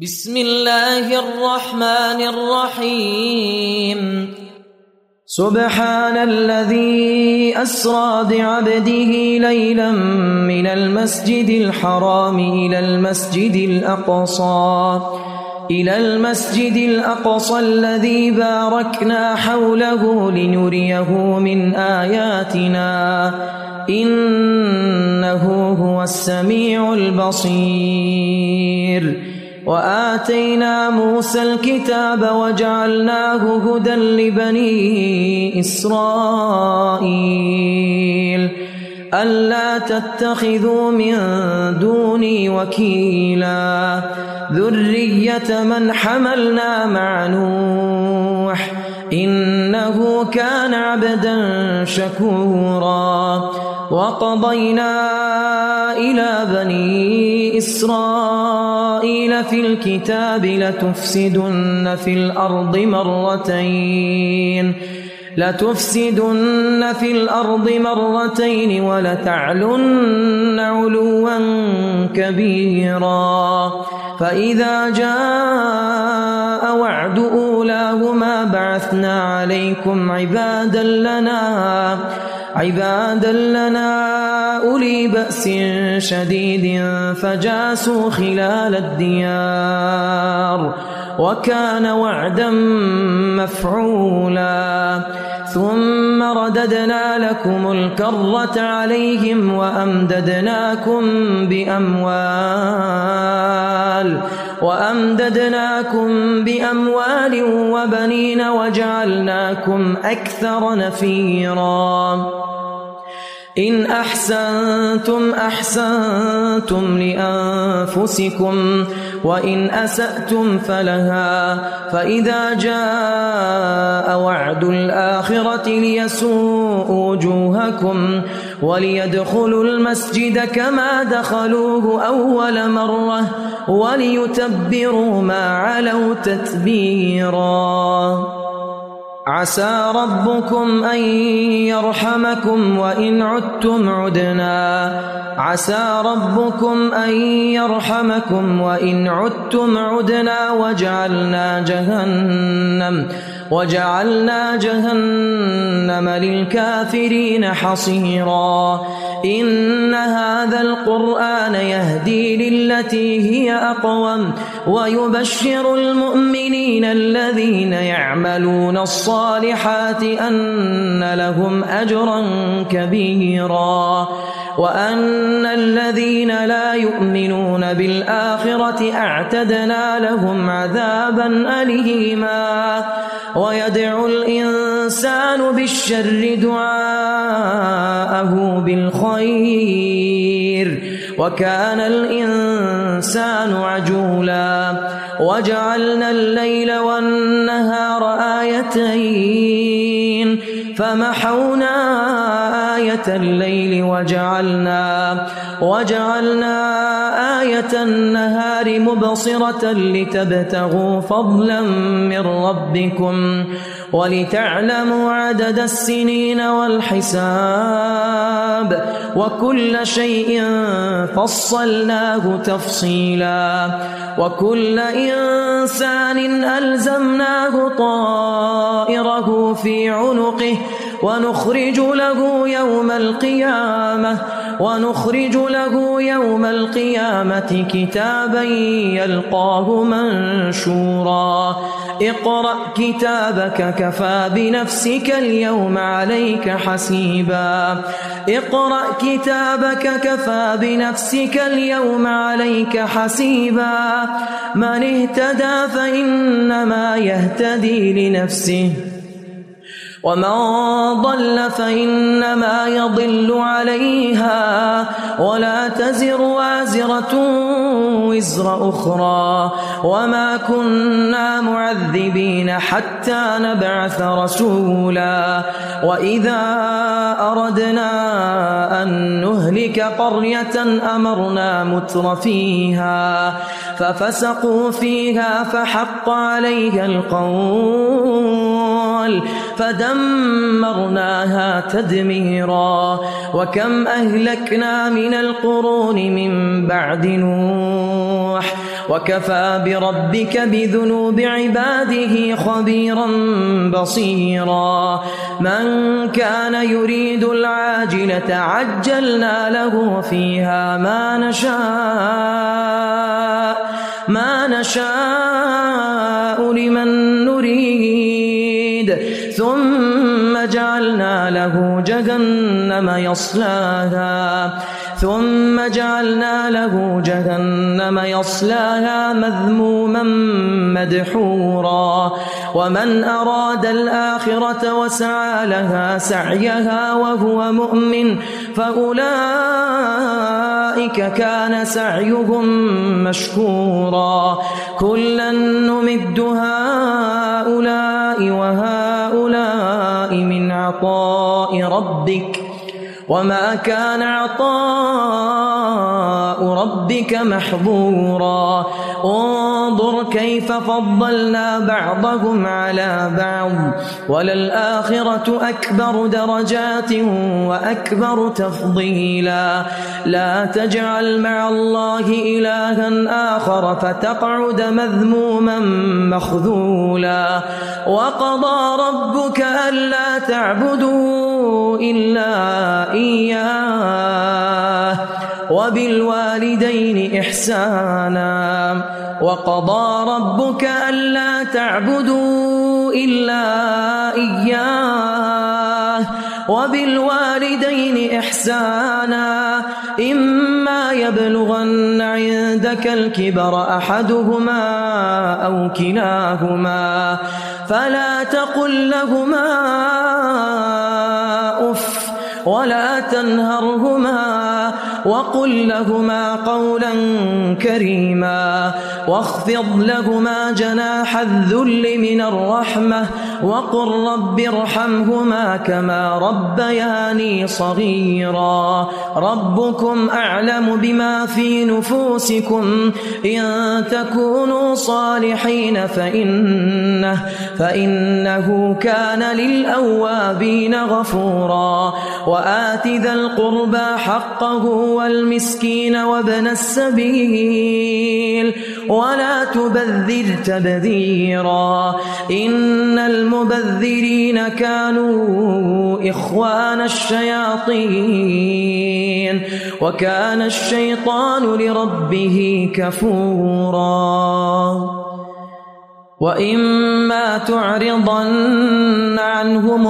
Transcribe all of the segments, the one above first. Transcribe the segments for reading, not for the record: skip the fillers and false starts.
بسم الله الرحمن الرحيم سبحان الذي أسرى بعبده ليلا من المسجد الحرام إلى المسجد الأقصى الذي باركنا حوله لنريه من آياتنا إنه هو السميع البصير وآتينا موسى الكتاب وجعلناه هدى لبني إسرائيل ألا تتخذوا من دوني وكيلا ذرية من حملنا مع نوح إنه كان عبدا شكورا وقضينا إلى بني إسرائيل في الكتاب لتفسدن في الأرض مرتين ولتعلن علوا كبيرا فإذا جاء وعد أولاهما بعثنا عليكم عبادا لنا أولي بأس شديد فجاسوا خلال الديار وكان وعدا مفعولا ثم رددنا لكم الكرة عليهم وأمددناكم بأموال وبنين وجعلناكم أكثر نفيرا إن أحسنتم أحسنتم لأنفسكم وإن أسأتم فلها فإذا جاء وعد الآخرة ليسوءوا وجوهكم وليدخلوا المسجد كما دخلوه أول مرة وليتبروا ما علوا تتبيرا عسى ربكم أن يرحمكم وإن عدتم عدنا وجعلنا جهنم للكافرين حصيرا إن هذا القرآن يهدي للتي هي أقوم ويبشر المؤمنين الذين يعملون الصالحات أن لهم أجرا كبيرا وأن الذين لا يؤمنون بالآخرة أعتدنا لهم عذابا أليما ويدعو الإنسان بالشر دعاءه بالخير وكان الإنسان عجولا وجعلنا الليل والنهار آيتين فمحونا آية الليل وجعلنا آية النهار مبصرة لتبتغوا فضلا من ربكم ولتعلموا عدد السنين والحساب وكل شيء فصلناه تفصيلا وكل إنسان ألزمناه طائره في عنقه ونخرج له يوم القيامة كتابا يلقاه منشورا اقرأ كتابك كفى بنفسك اليوم عليك حسيبا من اهتدى فإنما يهتدي لنفسه ومن ضل فإنما يضل عليها ولا تزر وازرة وزر أخرى وما كنا معذبين حتى نبعث رسولا وإذا أردنا أن نهلك قرية أمرنا متر فيها ففسقوا فيها فحق عليها القول فدمرناها تدميرا وكم أهلكنا من القرون من بعد نوح وكفى بربك بذنوب عباده خبيرا بصيرا من كان يريد العاجلة عجلنا له فيها ما نشاء لمن نريد ثم جعلنا له جهنم يصلاها مذموما مدحورا ومن أراد الآخرة وسعى لها سعيها وهو مؤمن فأولئك كان سعيهم مشكورا كلا نمد هؤلاء وهؤلاء من عطاء ربك وما كان عطاء ربك محظورا انظر كيف فضلنا بعضهم على بعض وللآخرة أكبر درجات وأكبر تفضيلا لا تجعل مع الله إلها آخر فتقعد مذموما مخذولا وقضى ربك ألا تعبدوا إلا إياه وبالوالدين إحسانا إما يبلغن عندك الكبر أحدهما أو كلاهما فلا تقل لهما أف ولا تنهرهما وقل لهما قولا كريما واخفض لهما جناح الذل من الرحمة وقل رب ارحمهما كما ربياني صغيرا ربكم أعلم بما في نفوسكم إن تكونوا صالحين فإنه كان للأوابين غفورا وآت ذا القربى حقه والمسكين وابن السبيل ولا تبذر تبذيرا إن المبذرين كانوا إخوان الشياطين وكان الشيطان لربه كفورا وإما تعرضن عنهم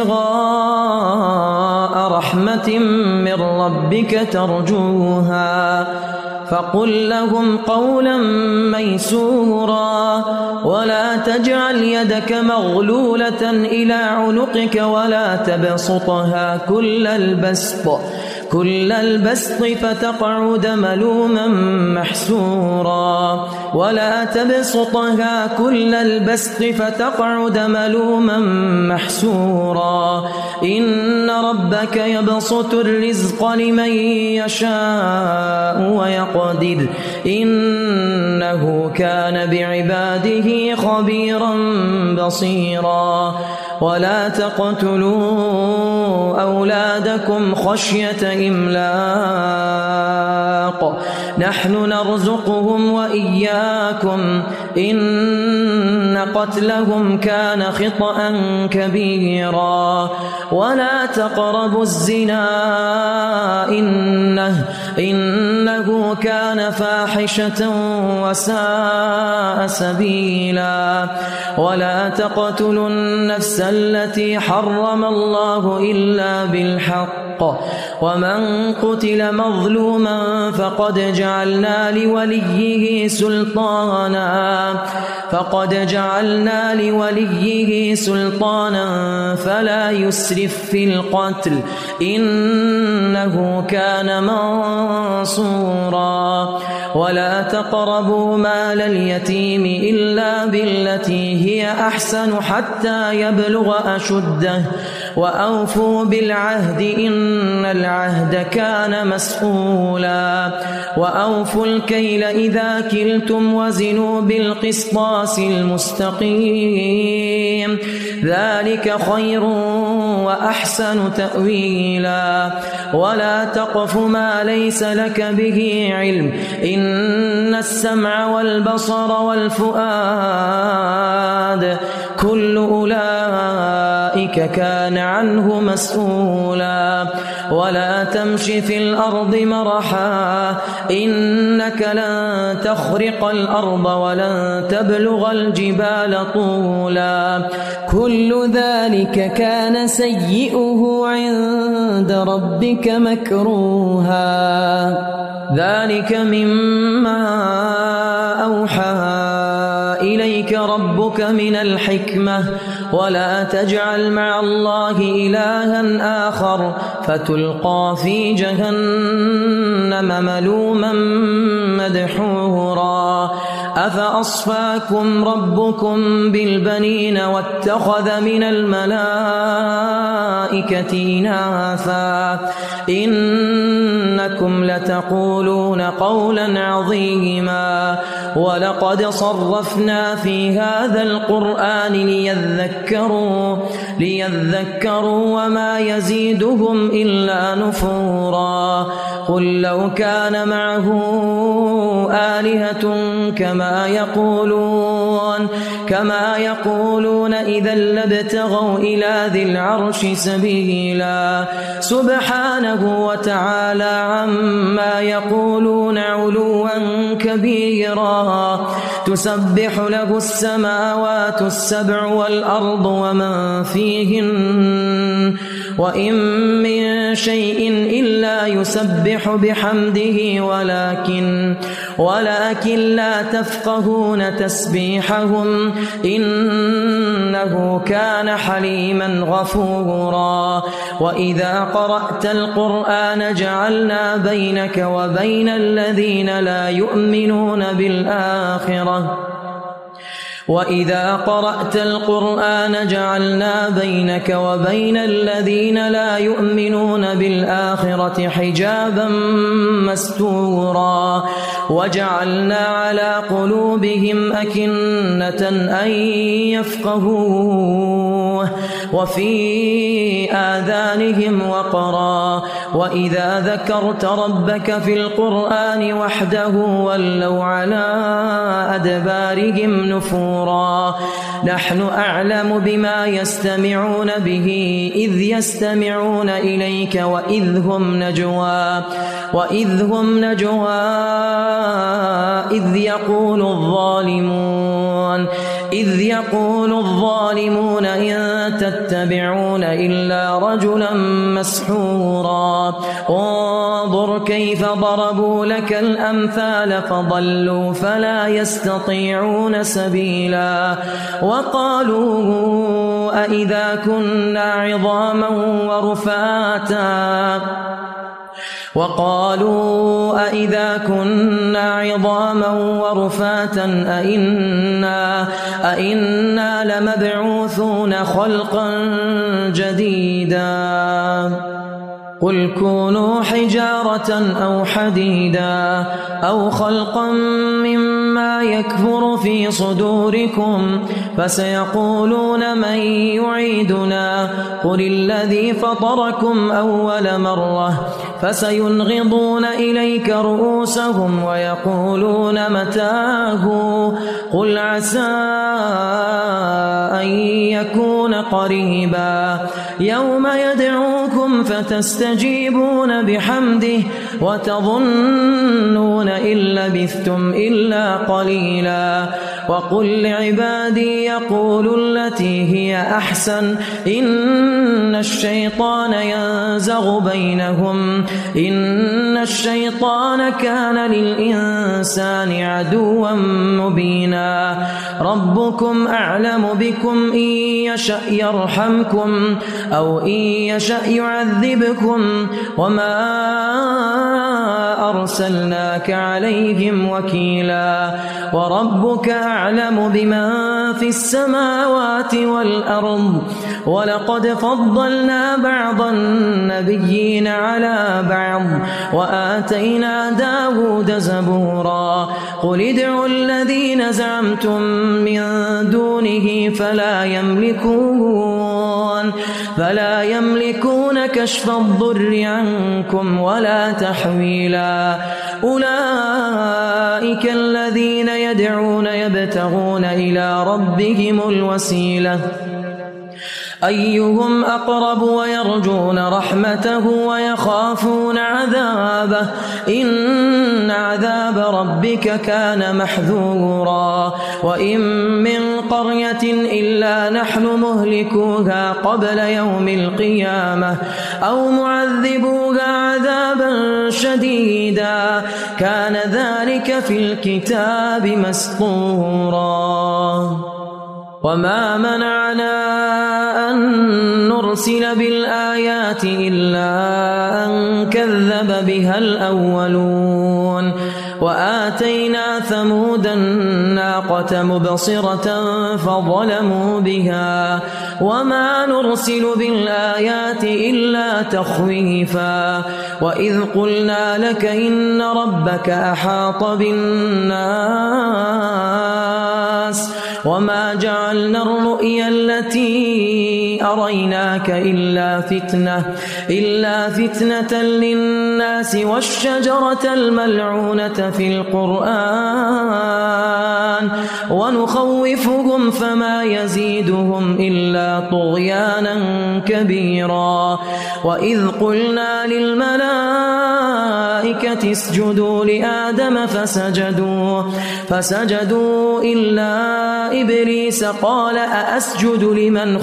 ابتغاء رحمة من ربك ترجوها فقل لهم قولا ميسورا ولا تجعل يدك مغلولة إلى عنقك ولا تبسطها كل البسط فتقعد ملوما محسورا إن ربك يبسط الرزق لمن يشاء ويقدر إنه كان بعباده خبيرا بصيرا ولا تقتلوا أولادكم خشية إملاق نحن نرزقهم وإياكم إن قتلهم كان خطأ كبيرا ولا تقربوا الزنا إنه كان فاحشة وساء سبيلا ولا تقتلوا النفس التي حرم الله إلا بالحق ومن قتل مظلوما فقد جعلنا لوليه سلطانا فلا يسرف في القتل إنه كان منصورا ولا تقربوا مال اليتيم إلا بالتي هي أحسن حتى يبلغ أشده وأوفوا بالعهد إن العهد كان مسؤولا وأوفوا الكيل إذا كلتم وزنوا بالقسطاس المستقيم ذلك خير وأحسن تأويلا ولا تقف ما ليس لك به علم إن السمع والبصر والفؤاد كل أولئك كان عنه مسؤولا ولا تمش في الأرض مرحا إنك لن تخرق الأرض ولن تبلغ الجبال طولا كل ذلك كان سيئه عند ربك مكروها ذلك مما أوحى إليك ربك من الحكمة ولا تجعل مع الله إلها آخر فتلقى في جهنم ملوما مدحورا أفأصفاكم ربكم بالبنين واتخذ من الملائكة إناثا إنكم لتقولون قولا عظيما ولقد صرفنا في هذا القرآن ليذكروا وما يزيدهم إلا نفورا قل لو كان معه آلهة كما يقولون إذا لابتغوا إلى ذي العرش سبيلا سبحانه وتعالى عما يقولون علوا كبيرا تسبح له السماوات السبع والأرض ومن فيهن وإن من شيء إلا يسبح بحمده ولكن لا تفقهون تسبيحهم إنه كان حليما غفورا وإذا قرأت القرآن جعلنا بينك وبين الذين لا يؤمنون بالآخرة وإذا قرأت القرآن جعلنا بينك وبين الذين لا يؤمنون بالآخرة حجابا مستورا وجعلنا على قلوبهم أكنة أن يفقهوه وفي آذانهم وقرا وإذا ذكرت ربك في القرآن وحده ولوا على أدبارهم نفورا نحن أعلم بما يستمعون به إذ يستمعون إليك وإذ هم نجوى إذ يقول الظالمون إن تتبعون إلا رجلا مسحورا انظر كيف ضربوا لك الأمثال فضلوا فلا يستطيعون سبيلا وقالوا أئذا كنا عظاما ورفاتا أئنا لمبعوثون خلقا جديدا قل كونوا حجارة أو حديدا أو خلقا مما يكبر في صدوركم فسيقولون من يعيدنا قل الذي فطركم أول مرة فسينغضون إليك رؤوسهم ويقولون متاه قل عسى أن يكون قريبا يوم يدعوكم فتستجيبون بحمده وتظنون إن لبثتم إلا قليلا وقل لعبادي يقولوا التي هي أحسن إن الشيطان ينزغ بينهم إن الشيطان كان للإنسان عدوا مبينا ربكم أعلم بكم، إن يشأ يرحمكم أو إن يشأ يعذبكم، وما أرسلناك عليهم وكيلا. وربك أعلم بمن في السماوات والأرض، ولقد فضلنا بعض النبيين على بعض، وآتينا داود زبورا. قل ادعوا الذين زعمتم من دونه فلا يملكون كشف الضر عنكم ولا تحويلا. أولئك الذين يدعون يبتغون إلى ربهم الوسيلة أيهم أقرب ويرجون رحمته ويخافون عذابه، إن عذاب ربك كان محذورا. وإن من قرية إلا نحن مهلكوها قبل يوم القيامة أو معذبوها عذابا شديدا، كان ذلك في الكتاب مسطورا. وما منعنا أن نرسل بالآيات إلا أن كذب بها الأولون. وآتينا ثمود الناقة مبصرة فظلموا بها، وما نرسل بالآيات إلا تخويفا. وإذ قلنا لك إن ربك أحاط بالناس وما جعلنا الرؤيا التي أريناك إلا فتنة للناس والشجرة الملعونة في القرآن ونخوفهم فما يزيدهم إلا طغيانا كبيرا. وإذ قلنا للملائكة اسجدوا لآدم فسجدوا إلا إبليس قال أأسجد لمن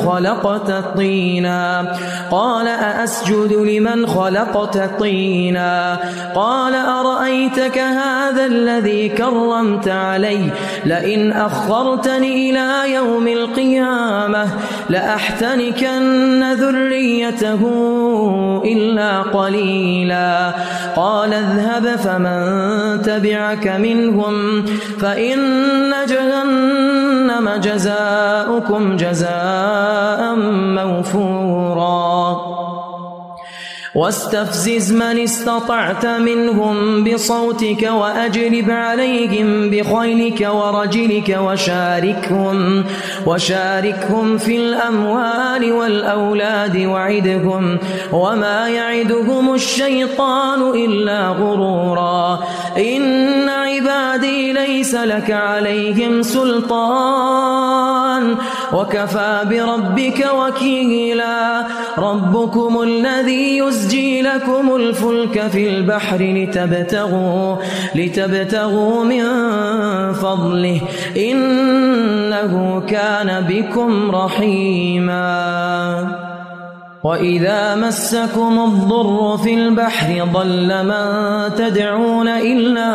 خلقت طينا قال أرأيتك هذا الذي كرمت علي لئن أخرتني إلى يوم القيامة لأحتنكن ذريته إلا قليلا. قال اذهب فمن تبعك منهم فإن جهنم جزاؤكم جزاء موفورا. واستفزز من استطعت منهم بصوتك وأجلب عليهم بخيلك ورجلك وشاركهم في الأموال والأولاد وعدهم وما يعدهم الشيطان إلا غرورا. إن عبادي ليس لك عليهم سلطان وكفى بربك وكيلا. ربكم الذي يزجي لكم الفلك في البحر لتبتغوا من فضله إنه كان بكم رحيما. وإذا مسكم الضر في البحر ضل من تدعون إلا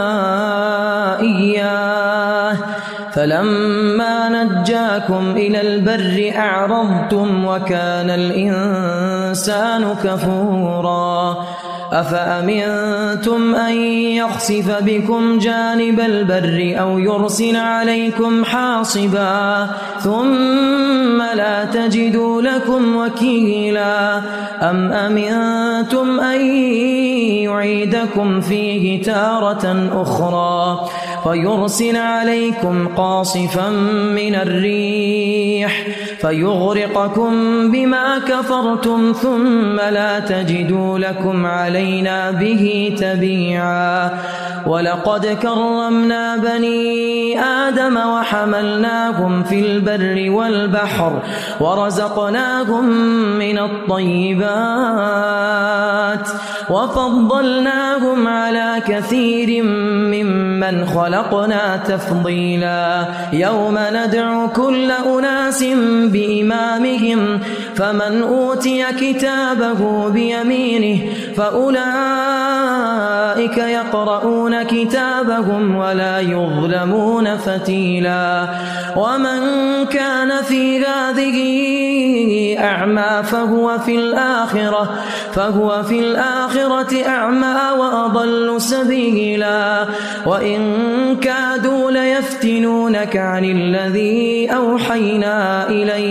إياه فلما نجاكم إلى البر أعرضتم وكان الإنسان كفورا. أفأمنتم أن يخسف بكم جانب البر أو يرسل عليكم حاصبا ثم لا تجدوا لكم وكيلا. أم أمنتم أن يعيدكم فيه تارة أخرى فيرسل عليكم قاصفا من الريح فيغرقكم بما كفرتم ثم لا تجدوا لكم علينا به تبيعا. ولقد كرمنا بني آدم وحملناهم في البر والبحر ورزقناهم من الطيبات وفضلناهم على كثير ممن خلقنا تفضيلا. يوم ندعو كل أناس بإمامهم فمن أوتي كتابه بيمينه فأولئك أولئك يقرؤون كتابهم ولا يظلمون فتيلا ومن كان في هذه أعمى فهو في الآخرة أعمى وأضل سبيلا وإن كادوا ليفتنونك عن الذي أوحينا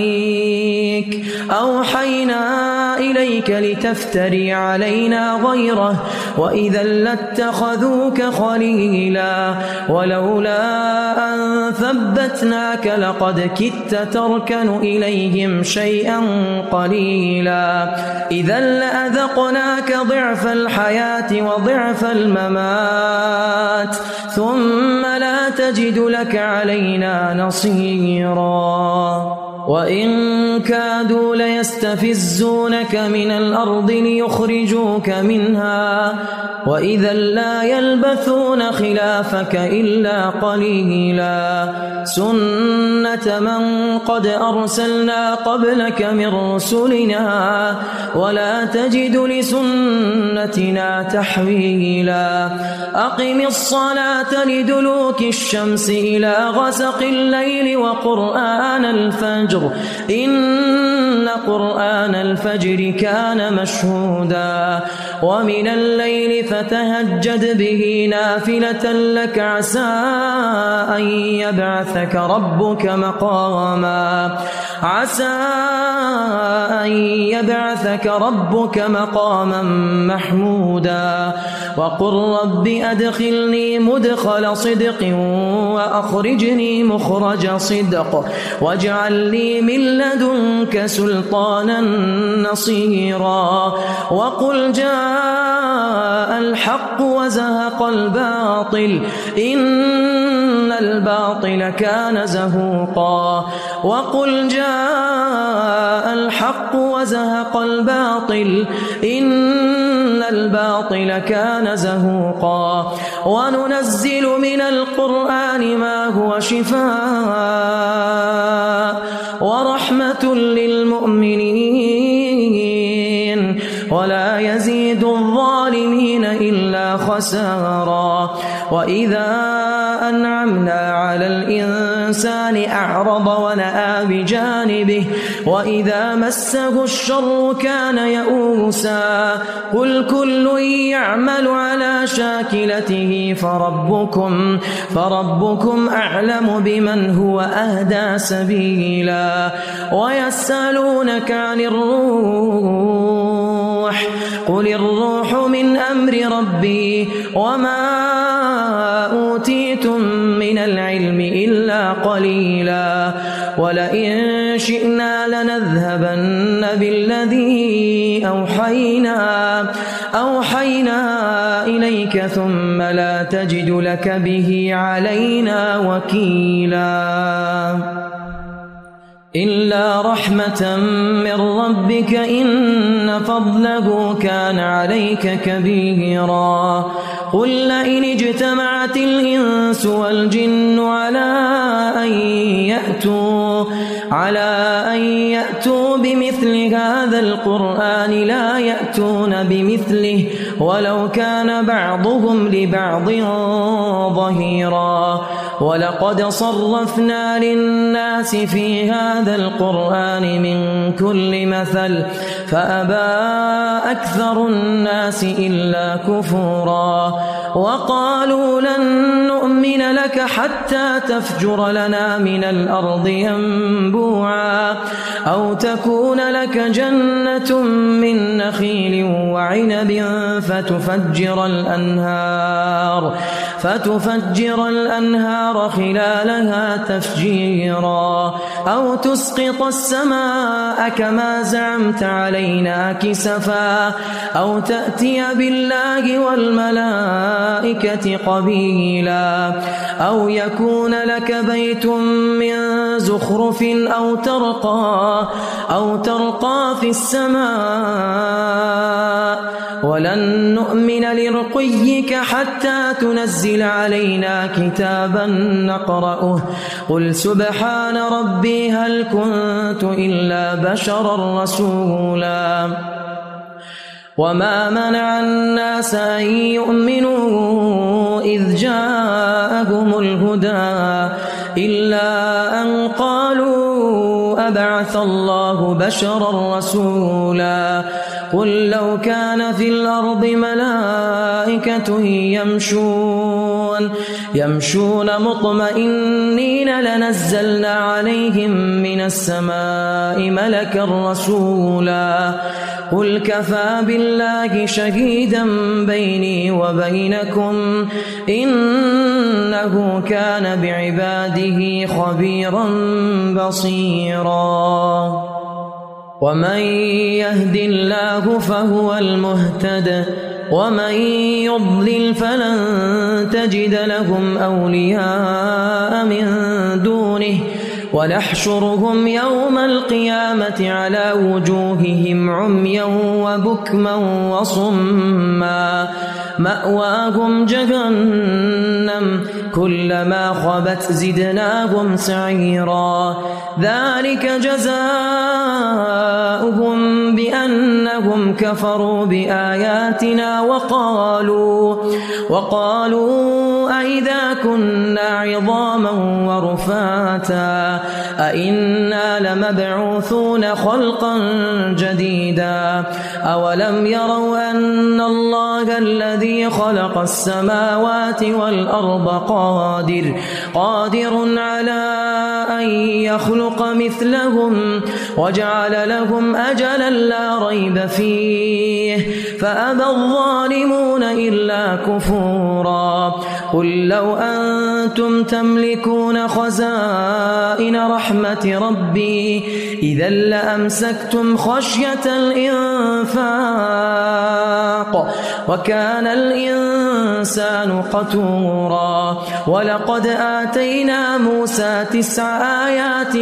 إليك لتفتري علينا غيره وإذا لاتخذوك خليلا ولولا أن ثبتناك لقد كدت تركن إليهم شيئا قليلا إذا لأذقناك ضعف الحياة وضعف الممات ثم لا تجد لك علينا نصيرا وإن كادوا ليستفزونك من الأرض ليخرجوك منها وإذا لا يلبثون خلافك إلا قليلا سنة من قد أرسلنا قبلك من رسلنا ولا تجد لسنتنا تحويلا أقم الصلاة لدلوك الشمس إلى غسق الليل وقرآن الفجر إن قرآن الفجر كان مشهودا ومن الليل فتهجد به نافلة لك عسى أن يبعثك ربك مقاما محمودا وقل رب أدخلني مدخل صدق وأخرجني مخرج صدق واجعل لي من لدنك سلطانا نصيرا وقل جاء الحق وزهق الباطل إن الباطل كان زهوقا وقل جاء الحق وزهق الباطل إن الباطل كان زهوقا وننزل من القرآن ما هو شفاء ورحمة للمؤمنين ولا يزيد الظالمين إلا خسارا وإذا أنعمنا على الإنسان أعرض ونأى بجانبه وإذا مسه الشر كان يئوسا قل كل يعمل على شاكلته فربكم أعلم بمن هو أهدى سبيلا ويسألونك عن الروح قل الروح من أمر ربي وما أوتيتم من العلم إلا قليلا ولئن شئنا لنذهبن بالذي أوحينا إليك ثم لا تجد لك به علينا وكيلا إلا رحمة من ربك إن فضله كان عليك كبيرا قل لئن اجتمعت الإنس والجن على أن يأتوا بمثل هذا القرآن لا يأتون بمثله ولو كان بعضهم لبعض ظهيرا ولقد صرفنا للناس في هذا القرآن من كل مثل فأبى أكثر الناس إلا كفورا وقالوا لن نؤمن لك حتى تفجر لنا من الأرض ينبوعا أو تكون لك جنة من نخيل وعنب فتفجر الأنهار خلالها تفجيرا أو تسقط السماء كما زعمت علينا كسفا أو تأتي بالله والملائكة قبيلا أو يكون لك بيت من زخرف أو ترقى في السماء ولن نؤمن لرقيك حتى تنزل علينا كتابا نقرأه قل سبحان ربي هل كنت إلا بشرا رسولا وما منع الناس أن يؤمنوا إذ جاءهم الهدى إلا أن قالوا أبعث الله بشرا رسولا قل لو كان في الأرض ملائكة يمشون مطمئنين لنزلنا عليهم من السماء ملكا رسولا قل كفى بالله شهيدا بيني وبينكم إنه كان بعباده خبيرا بصيرا ومن يهد الله فهو المهتد ومن يضلل فلن تجد لهم أولياء من دونه ونحشرهم يوم القيامة على وجوههم عميا وبكما وصما مأواهم جهنم كلما خبت زدناهم سعيرا ذلك جزاؤهم بأنهم كفروا بآياتنا وقالوا أئذا كنا عظاما ورفاتا أئنا لمبعوثون خلقا جديدا أولم يروا أن الله الذي خلق السماوات والأرض قادر على أن يخلق مثلهم وجعل لهم أجلا لا ريب فيه فأبى الظالمون إلا كفورا قل لو أنتم تملكون خزائن رحمة ربي إذا لأمسكتم خشية الإنفاق وكان الإنسان قتورا ولقد آتينا موسى 9 آيات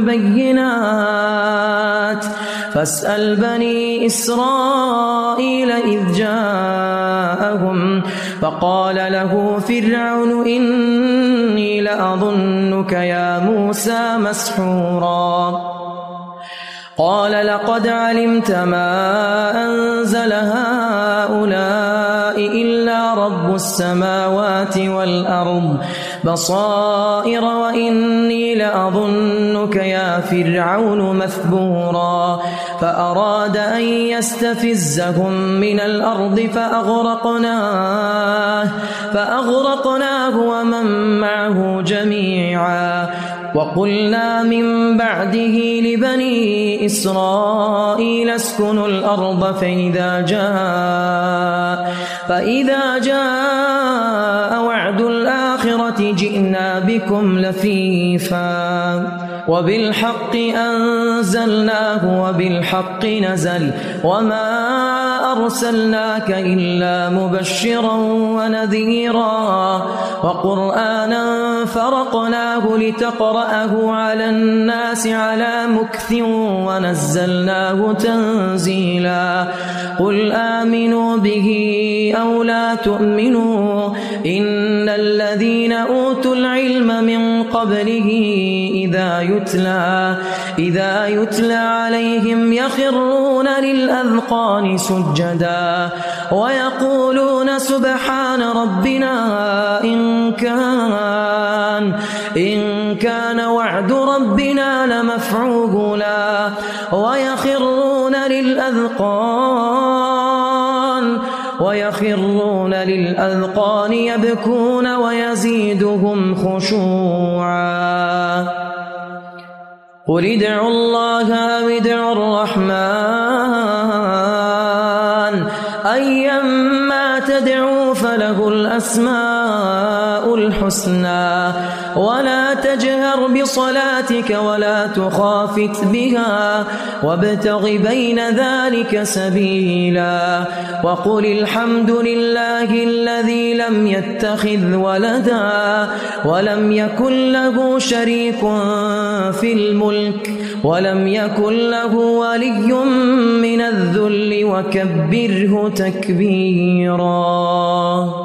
بينات فاسأل بني إسرائيل إذ جاءهم فقال له فرعون إني لأظنك يا موسى مسحورا قال لقد علمت ما أنزل هؤلاء إلا رب السماوات والأرض بصائر وإني لأظنك يا فرعون مثبورا فأراد أن يستفزهم من الأرض فأغرقناه ومن معه جميعا وقلنا من بعده لبني إسرائيل اسكنوا الأرض فإذا جاء وعد الآخرة جئنا بكم لفيفا وبالحق أنزلناه وبالحق نزل وما أرسلناك إلا مبشرا ونذيرا وقرآنا فرقناه لتقرأه على الناس على مكث ونزلناه تنزيلا قل آمنوا به أو لا تؤمنوا إن الذين أوتوا العلم من قبله إذا يتلى عليهم يخرون للأذقان سجدا ويقولون سبحان ربنا إن كان وعد ربنا لمفعولا ويخرون للأذقان يبكون ويزيدهم خشوعا قل ادعوا الله أو ادعوا الرحمن أيما تدعوا فله الأسماء الحسنى ولا تجهر بصلاتك ولا تخافت بها وابتغ بين ذلك سبيلا وقل الحمد لله الذي لم يتخذ ولدا ولم يكن له شريك في الملك ولم يكن له ولي من الذل وكبره تكبيرا